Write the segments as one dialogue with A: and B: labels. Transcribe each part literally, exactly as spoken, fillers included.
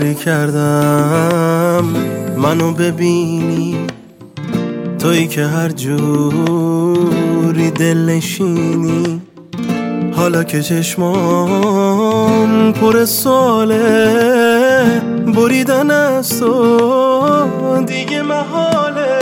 A: سفری کردم منو ببینی، تویی که هر جوری دل نشینی. حالا که چشمام پر ساله، بریدن از تو دیگه محاله.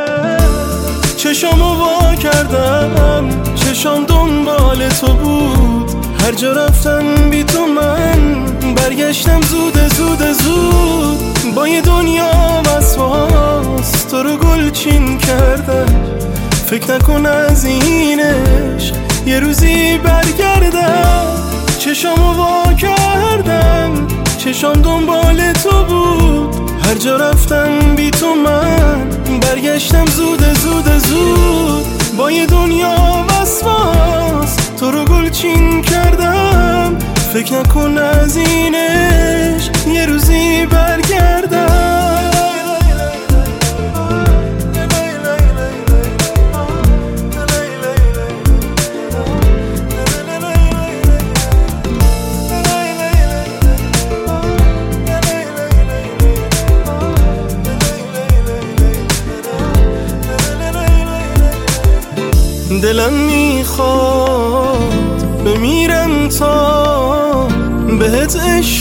A: چشامو وا کردم، چشام دنبال تو بود. هر جا رفتم بی تو من برگشتم زود زود زود. با یه دنیا وسواس تو رو گلچین کردم. فکر نکن از این عشق یه روزی برگردم. چشامو وا کردم، چشام دنبال تو بود. هر جا رفتم بی تو من برگشتم زود زود زود. با یه دنیا وسواس تو رو گلچین کردم. فکر نکن از این عشق یه روزی برگردم. دلم میخواد بمیرم تا بهت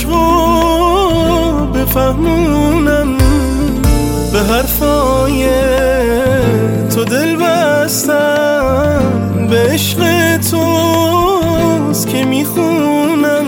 A: عشقو بفهمونم. به حرفای تو دل بستم، به عشق توست که میخونم.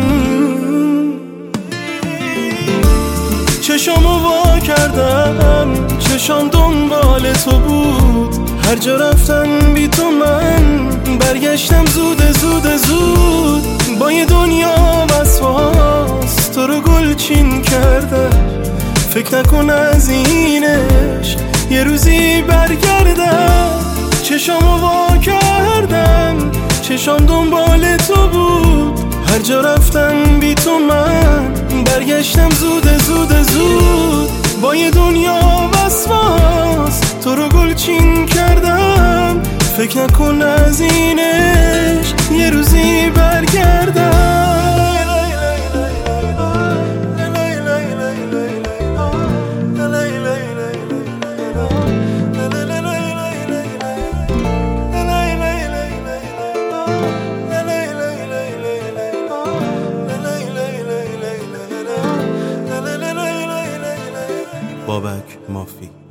A: چشامو وا کردم، چشام دنبال تو بود. هر جا رفتم بی تو من برگشتم زود زود زود. با یه دنیا وسواس تو رو گلچین کردم. فکر نکن از این عشق یه روزی برگردم. چشامو وا کردم، چشام دنبال تو بود. هر جا رفتم بی تو من برگشتم زود زود زود. با یه دنیا وسواس تو رو گلچین کردم. فکر نکن از این عشق یه روزی برگردم. بابک مافی.